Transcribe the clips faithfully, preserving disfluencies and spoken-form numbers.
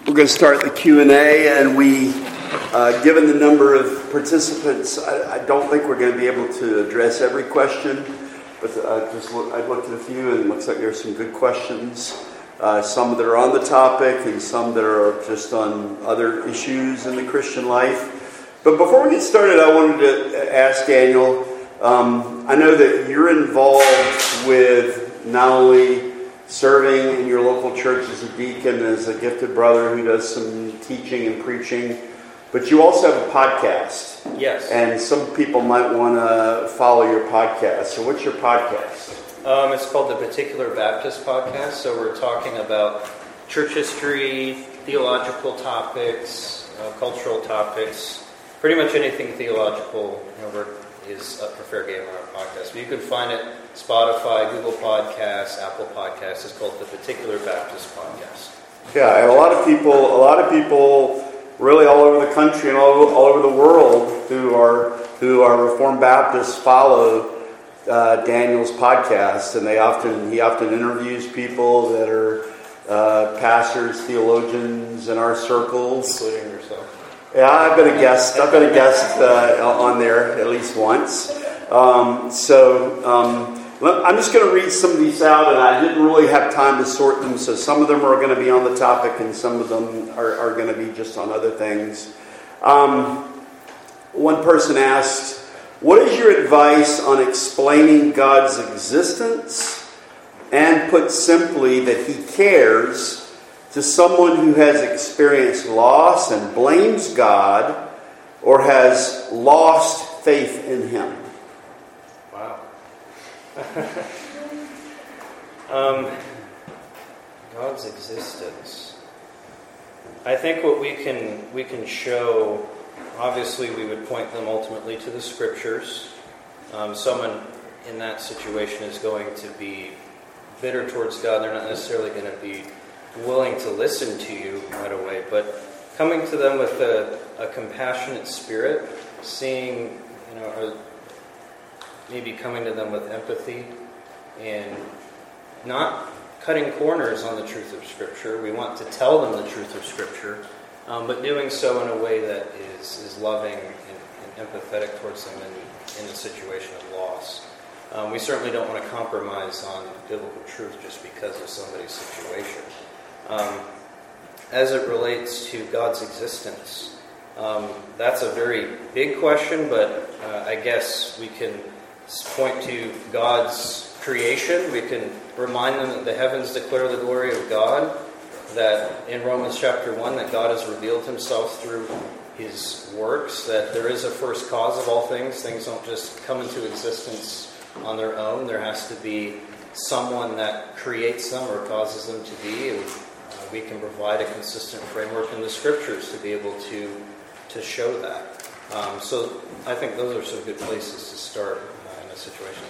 We're going to start the Q and A, and we, uh, given the number of participants, I, I don't think we're going to be able to address every question, but uh, just look, I looked at a few, and it looks like there's some good questions. Uh, some that are on the topic, and some that are just on other issues in the Christian life. But before we get started, I wanted to ask Daniel, um, I know that you're involved with not only serving in your local church as a deacon, as a gifted brother who does some teaching and preaching, but you also have a podcast. Yes. And some people might want to follow your podcast. So what's your podcast? Um, it's called the Particular Baptist Podcast. So we're talking about church history, theological topics, uh, cultural topics, pretty much anything theological, you know, is up for fair game on our podcast. But you can find it Spotify, Google Podcasts, Apple Podcasts. It's called the Particular Baptist Podcast. Yeah, and a lot of people, a lot of people, really all over the country and all, all over the world who are who are Reformed Baptists follow uh, Daniel's podcast, and they often he often interviews people that are uh, pastors, theologians in our circles, including yourself. Yeah, I've been a guest. I've been a guest uh, on there at least once. Um, so um, I'm just going to read some of these out, and I didn't really have time to sort them. So some of them are going to be on the topic, and some of them are, are going to be just on other things. Um, one person asked, "What is your advice on explaining God's existence, and put simply that He cares, to someone who has experienced loss and blames God or has lost faith in Him?" Wow. um, God's existence. I think what we can we can show, obviously we would point them ultimately to the Scriptures. Um, someone in that situation is going to be bitter towards God. They're not necessarily going to be willing to listen to you right away, but coming to them with a, a compassionate spirit, seeing, you know, or maybe coming to them with empathy and not cutting corners on the truth of Scripture. We want to tell them the truth of Scripture, um, but doing so in a way that is, is loving and, and empathetic towards them in, in a situation of loss. Um, we certainly don't want to compromise on biblical truth just because of somebody's situation. Um, as it relates to God's existence, um, that's a very big question, but uh, I guess we can point to God's creation. We can remind them that the heavens declare the glory of God, that in Romans chapter one, that God has revealed Himself through His works, that there is a first cause of all things. Things don't just come into existence on their own. There has to be someone that creates them or causes them to be, and we can provide a consistent framework in the Scriptures to be able to to show that. Um, so I think those are some good places to start uh, in a situation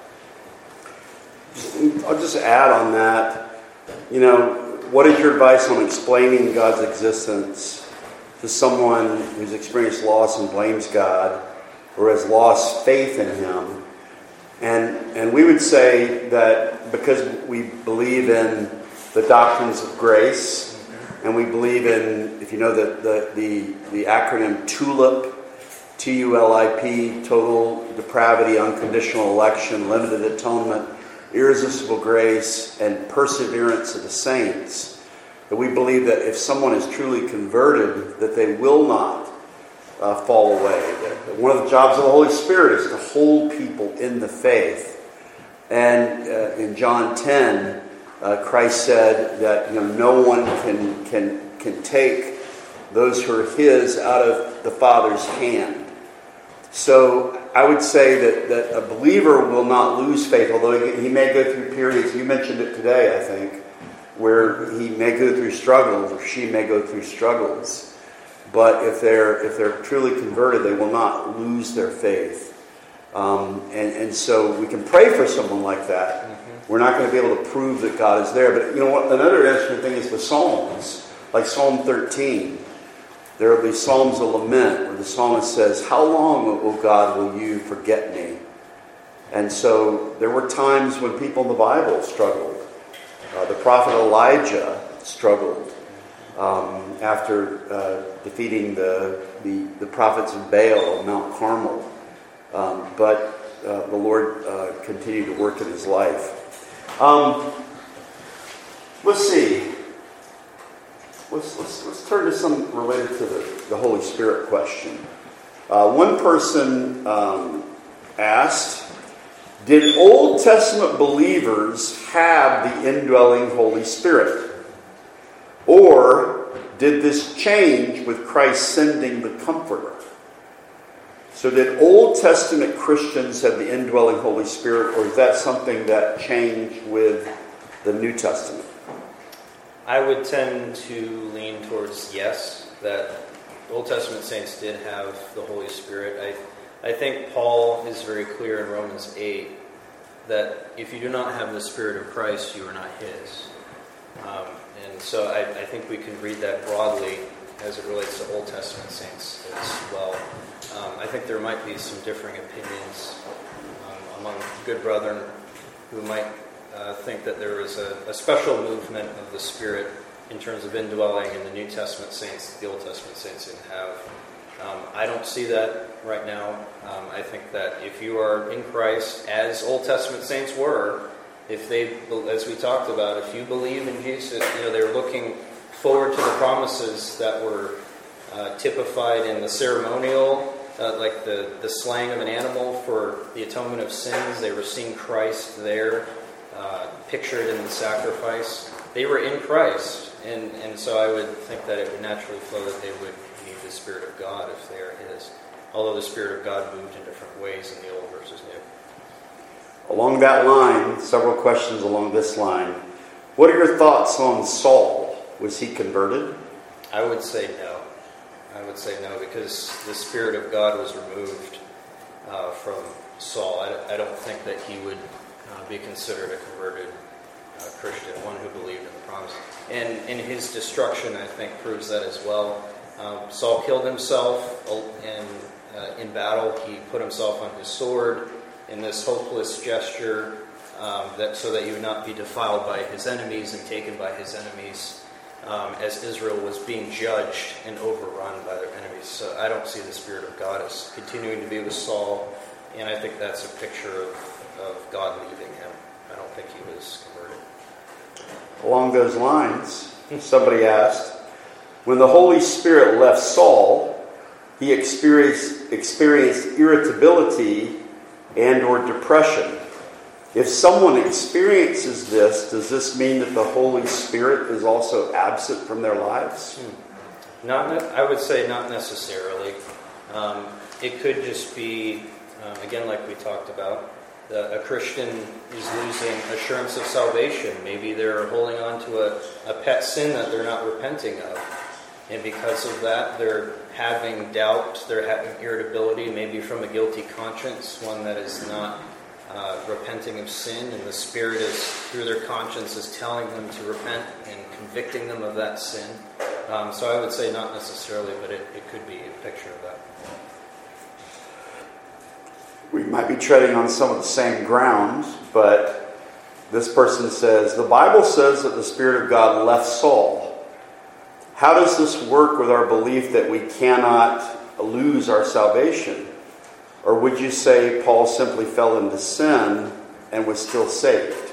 like that. I'll just add on that, you know, what is your advice on explaining God's existence to someone who's experienced loss and blames God or has lost faith in Him? And and we would say that because we believe in the doctrines of grace, and we believe in, if you know the the the, the acronym TULIP, T U L I P, total depravity, unconditional election, limited atonement, irresistible grace, and perseverance of the saints, that we believe that if someone is truly converted, that they will not uh, fall away. That one of the jobs of the Holy Spirit is to hold people in the faith. And uh, in John ten, Uh, Christ said that, you know, no one can can can take those who are His out of the Father's hand. So I would say that, that a believer will not lose faith, although he, he may go through periods. You mentioned it today, I think, where he may go through struggles, or she may go through struggles. But if they're if they're truly converted, they will not lose their faith. Um, and and so we can pray for someone like that. We're not going to be able to prove that God is there. But you know what? Another interesting thing is the Psalms. Like Psalm thirteen. There will be Psalms of lament where the psalmist says, "How long, O God, will you forget me?" And so there were times when people in the Bible struggled. Uh, the prophet Elijah struggled. um, after uh, defeating the, the the prophets of Baal on Mount Carmel. Um, but uh, the Lord uh, continued to work in his life. Um, let's see. Let's, let's, let's turn to some related to the, the Holy Spirit question. Uh, one person um, asked, did Old Testament believers have the indwelling Holy Spirit? Or did this change with Christ sending the Comforter? So did Old Testament Christians have the indwelling Holy Spirit, or is that something that changed with the New Testament? I would tend to lean towards yes, that Old Testament saints did have the Holy Spirit. I, I think Paul is very clear in Romans eight that if you do not have the Spirit of Christ, you are not his. Um, and so I, I think we can read that broadly as it relates to Old Testament saints as well. Um, I think there might be some differing opinions um, among good brethren who might uh, think that there is a, a special movement of the Spirit in terms of indwelling in the New Testament saints that the Old Testament saints didn't have. Um, I don't see that right now. Um, I think that if you are in Christ, as Old Testament saints were, if they, as we talked about, if you believe in Jesus, you know, they're looking forward to the promises that were uh, typified in the ceremonial, uh, like the, the slaying of an animal for the atonement of sins. They were seeing Christ there, uh, pictured in the sacrifice. They were in Christ, and, and so I would think that it would naturally flow that they would need the Spirit of God if they are his, although the Spirit of God moved in different ways in the Old versus New. Along that line, several questions along this line. What are your thoughts on Saul? Was he converted? I would say no. I would say no, because the Spirit of God was removed uh, from Saul. I, I don't think that he would uh, be considered a converted uh, Christian, one who believed in the promise. And in his destruction, I think, proves that as well. Um, Saul killed himself in, uh, in battle. He put himself on his sword in this hopeless gesture um, that so that he would not be defiled by his enemies and taken by his enemies. Um, as Israel was being judged and overrun by their enemies. So I don't see the Spirit of God as continuing to be with Saul, and I think that's a picture of, of God leaving him. I don't think he was converted. Along those lines, somebody asked, when the Holy Spirit left Saul, he experienced, experienced irritability and or depression. If someone experiences this, does this mean that the Holy Spirit is also absent from their lives? Hmm. Not, I would say not necessarily. Um, it could just be, um, again, like we talked about, the, a Christian is losing assurance of salvation. Maybe they're holding on to a, a pet sin that they're not repenting of. And because of that, they're having doubt, they're having irritability, maybe from a guilty conscience, one that is not Uh, repenting of sin, and the Spirit is, through their conscience, is telling them to repent and convicting them of that sin. Um, so I would say not necessarily, but it, it could be a picture of that. We might be treading on some of the same ground, but this person says, the Bible says that the Spirit of God left Saul. How does this work with our belief that we cannot lose our salvation? Or would you say Paul simply fell into sin and was still saved?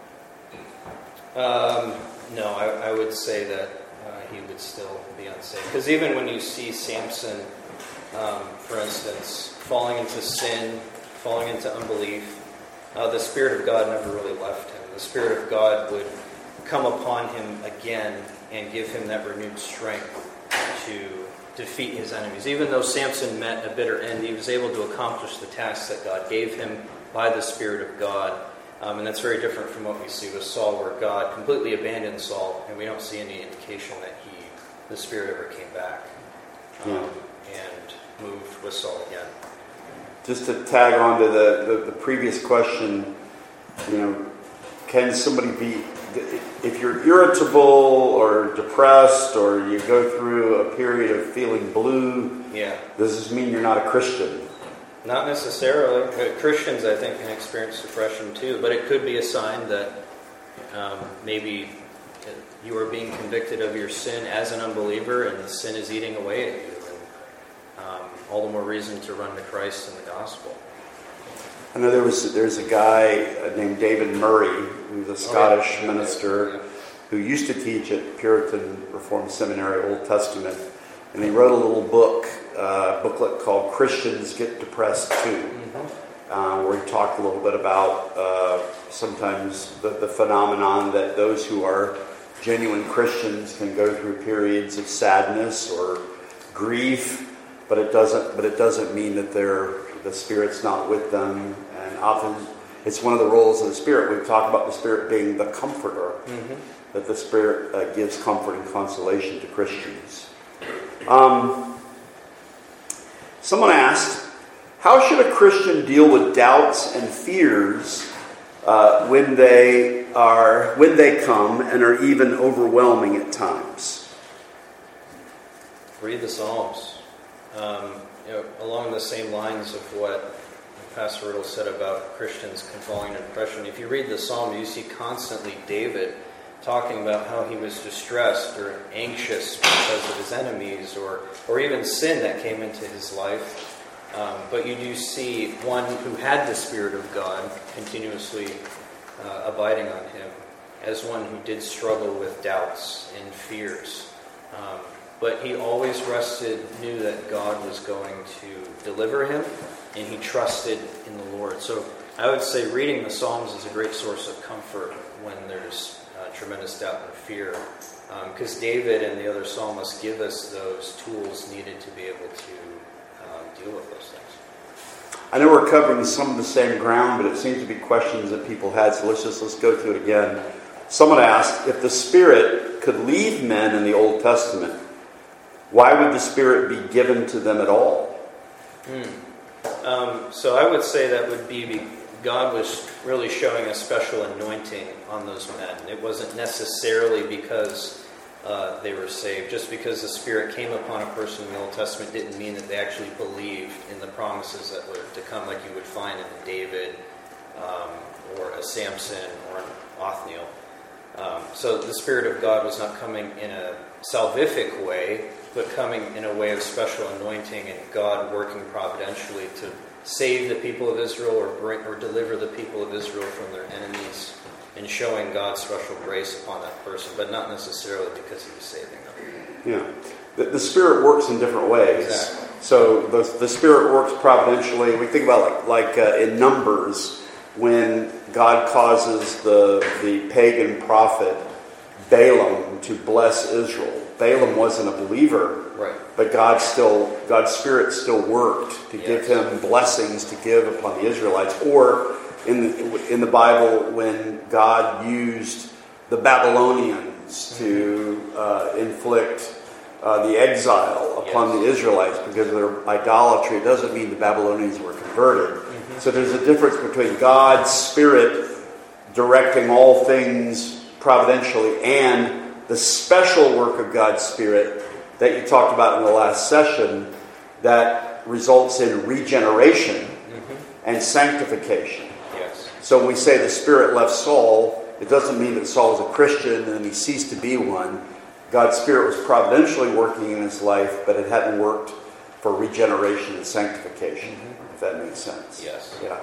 Um, no, I, I would say that uh, he would still be unsaved. Because even when you see Samson, um, for instance, falling into sin, falling into unbelief, uh, the Spirit of God never really left him. The Spirit of God would come upon him again and give him that renewed strength to defeat his enemies. Even though Samson met a bitter end, he was able to accomplish the tasks that God gave him by the Spirit of God. Um, and that's very different from what we see with Saul, where God completely abandoned Saul, and we don't see any indication that he, the Spirit ever came back um, yeah. and moved with Saul again. Just to tag on to the, the, the previous question, you know, can somebody be, if you're irritable or depressed or you go through a period of feeling blue, yeah. does this mean you're not a Christian? Not necessarily. Christians, I think, can experience depression too, but it could be a sign that um, maybe you are being convicted of your sin as an unbeliever, and the sin is eating away at you. And um, all the more reason to run to Christ and the gospel. I know there was there's a guy named David Murray, who's a Scottish oh, yeah. minister, Yeah. who used to teach at Puritan Reformed Seminary, Old Testament, and he wrote a little book, uh, booklet called "Christians Get Depressed Too," mm-hmm. uh, where he talked a little bit about uh, sometimes the, the phenomenon that those who are genuine Christians can go through periods of sadness or grief, but it doesn't. But it doesn't mean that they're the Spirit's not with them, and often it's one of the roles of the Spirit. We've talked about the Spirit being the comforter, mm-hmm. that the Spirit uh, gives comfort and consolation to Christians. Um, someone asked, how should a Christian deal with doubts and fears uh, when they are when they come and are even overwhelming at times? Read the Psalms. Um, you know, along the same lines of what Pastor Riddle said about Christians falling into depression. If you read the Psalm, you see constantly David talking about how he was distressed or anxious because of his enemies, or or even sin that came into his life. Um, but you do see one who had the Spirit of God continuously uh, abiding on him, as one who did struggle with doubts and fears. Um, But he always rested, knew that God was going to deliver him, and he trusted in the Lord. So I would say reading the Psalms is a great source of comfort when there's uh, tremendous doubt and fear. Because um, David and the other psalmists give us those tools needed to be able to uh, deal with those things. I know we're covering some of the same ground, but it seems to be questions that people had, so let's just let's go through it again. Someone asked, if the Spirit could leave men in the Old Testament, why would the Spirit be given to them at all? Hmm. Um, so I would say that would be God was really showing a special anointing on those men. It wasn't necessarily because uh, they were saved. Just because the Spirit came upon a person in the Old Testament didn't mean that they actually believed in the promises that were to come, like you would find in a David um, or a Samson or an Othniel. Um, so the Spirit of God was not coming in a salvific way, but coming in a way of special anointing and God working providentially to save the people of Israel or bring or deliver the people of Israel from their enemies, and showing God's special grace upon that person, but not necessarily because he was saving them. Yeah. The, the Spirit works in different ways. Exactly. So the, the Spirit works providentially. We think about like, like uh, in Numbers, when God causes the, the pagan prophet Balaam to bless Israel. Balaam wasn't a believer, right. but God still, God's Spirit still worked to yes. give him blessings to give upon the Israelites. Or in the, in the Bible, when God used the Babylonians mm-hmm. to uh, inflict uh, the exile upon yes. the Israelites because of their idolatry, it doesn't mean the Babylonians were converted. Mm-hmm. So there's a difference between God's Spirit directing all things providentially and the special work of God's Spirit that you talked about in the last session that results in regeneration mm-hmm. and sanctification. Yes. So when we say the Spirit left Saul, it doesn't mean that Saul was a Christian and he ceased to be one. God's Spirit was providentially working in his life, but it hadn't worked for regeneration and sanctification, mm-hmm. if that makes sense. Yes. Yeah.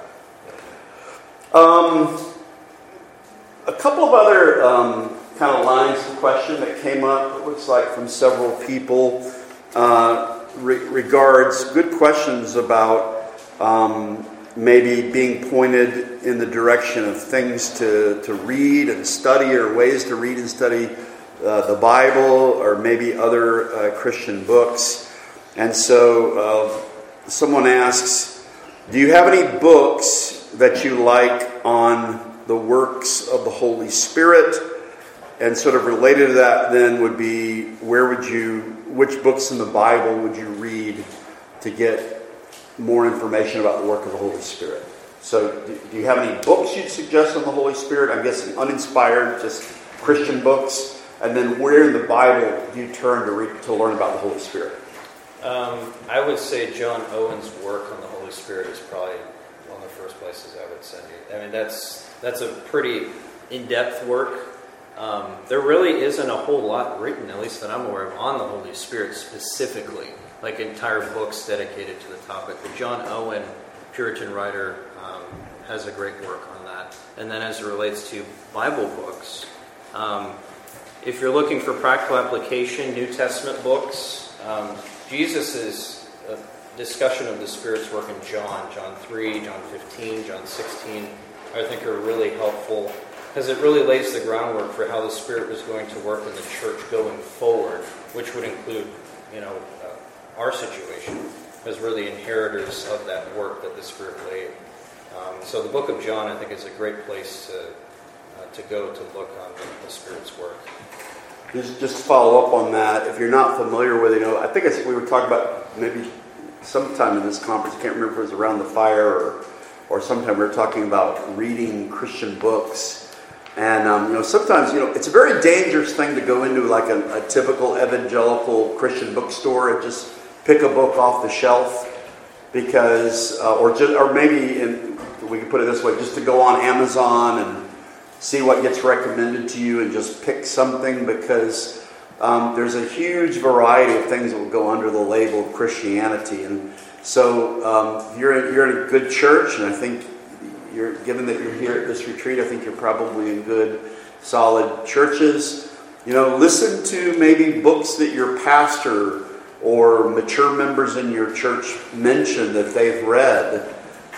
Um, a couple of other um, kind of lines of question that came up, it looks like from several people, uh, re- regards good questions about um, maybe being pointed in the direction of things to, to read and study, or ways to read and study uh, the Bible, or maybe other uh, Christian books. And so uh, someone asks, do you have any books that you like on the works of the Holy Spirit? And sort of related to that then would be, where would you, which books in the Bible would you read to get more information about the work of the Holy Spirit? So do you have any books you'd suggest on the Holy Spirit? I'm guessing uninspired, just Christian books. And then where in the Bible do you turn to read, to learn about the Holy Spirit? Um, I would say John Owen's work on the Holy Spirit is probably one of the first places I would send you. I mean, that's that's a pretty in-depth work. Um, there really isn't a whole lot written, at least that I'm aware of, on the Holy Spirit specifically, like entire books dedicated to the topic. But John Owen, Puritan writer, um, has a great work on that. And then as it relates to Bible books, um, if you're looking for practical application, New Testament books, um, Jesus' uh, discussion of the Spirit's work in John, John three, John fifteen, John sixteen, I think are really helpful, because it really lays the groundwork for how the Spirit was going to work in the church going forward, which would include, you know, uh, our situation, as we're the inheritors of that work that the Spirit laid. Um, so the book of John, I think, is a great place to uh, to go to look on the, the Spirit's work. Just, just to follow up on that, if you're not familiar with it, you know, I think it's, we were talking about maybe sometime in this conference, I can't remember if it was around the fire or, or sometime we were talking about reading Christian books. And, um, you know, sometimes, you know, it's a very dangerous thing to go into like a, a typical evangelical Christian bookstore and just pick a book off the shelf because, uh, or just, or maybe, in, we can put it this way, just to go on Amazon and see what gets recommended to you and just pick something, because um, there's a huge variety of things that will go under the label of Christianity. And so um, you're, in, you're in a good church, and I think you're, given that you're here at this retreat, I think you're probably in good, solid churches. You know, listen to maybe books that your pastor or mature members in your church mention that they've read,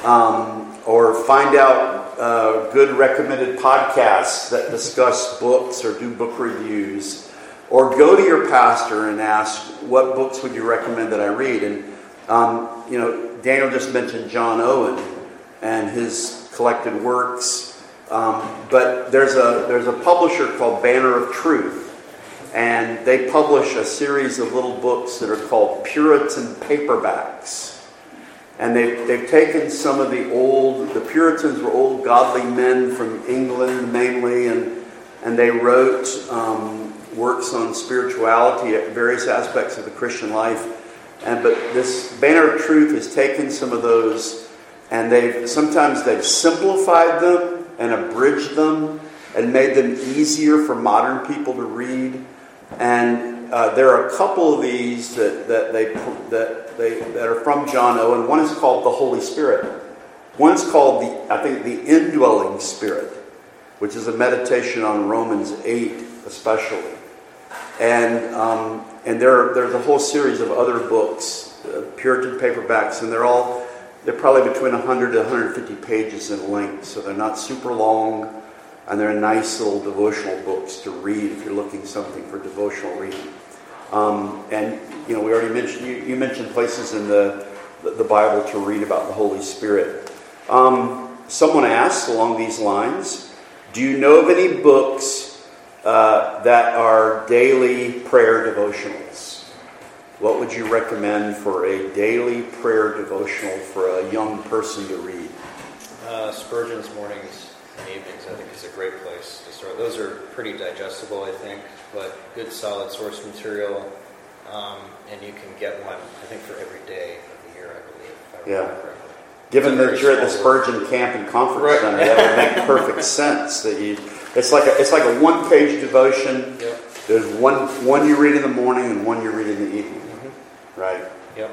um, or find out Uh, good recommended podcasts that discuss books or do book reviews, or go to your pastor and ask, what books would you recommend that I read? And um, you know, Daniel just mentioned John Owen and his collected works, um, but there's a there's a publisher called Banner of Truth, and they publish a series of little books that are called Puritan paperbacks. And they've, they've taken some of the old, the Puritans were old godly men from England mainly, and and they wrote um, works on spirituality at various aspects of the Christian life. And but this Banner of Truth has taken some of those, and they've sometimes they've simplified them and abridged them and made them easier for modern people to read. And uh, there are a couple of these that that they that. They, that are from John Owen. One is called The Holy Spirit. One's called, the I think, The Indwelling Spirit, which is a meditation on Romans eight especially. And um, and there there's a whole series of other books, uh, Puritan paperbacks, and they're all, they're probably between one hundred to one hundred fifty pages in length, so they're not super long, and they're nice little devotional books to read if you're looking something for devotional reading. Um, and, you know, we already mentioned, you, you mentioned places in the, the Bible to read about the Holy Spirit. Um, someone asked along these lines, do you know of any books uh, that are daily prayer devotionals? What would you recommend for a daily prayer devotional for a young person to read? Uh, Spurgeon's Mornings and Evenings, I think, is a great place to start. Those are pretty digestible, I think, but good solid source material, um, and you can get one, I think, for every day of the year, I believe. If I yeah. correctly. Given that you're at the Spurgeon Camp and Conference right. Center, that would make perfect sense. That you, it's like a, it's like a one-page devotion. Yep. There's one one you read in the morning and one you read in the evening. Mm-hmm. Right. Yep.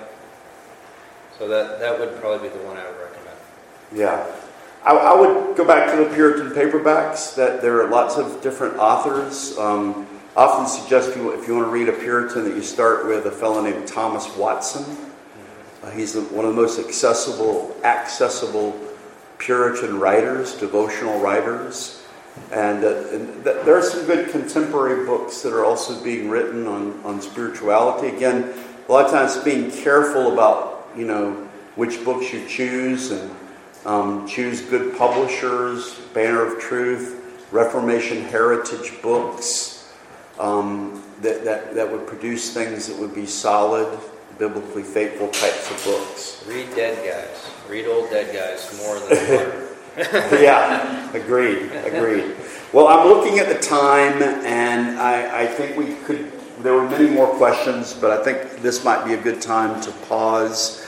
So that that would probably be the one I would recommend. Yeah. I, I would go back to the Puritan paperbacks. That there are lots of different authors. Um, I often suggest if you, if you want to read a Puritan that you start with a fellow named Thomas Watson. Uh, he's the, one of the most accessible, accessible Puritan writers, devotional writers. And, uh, and th- there are some good contemporary books that are also being written on, on spirituality. Again, a lot of times being careful about, you know, which books you choose, and um, choose good publishers, Banner of Truth, Reformation Heritage Books, um, that, that, that would produce things that would be solid, biblically faithful types of books. Read dead guys. Read old dead guys more than water. Yeah, agreed, agreed. Well, I'm looking at the time, and I, I think we could, there were many more questions, but I think this might be a good time to pause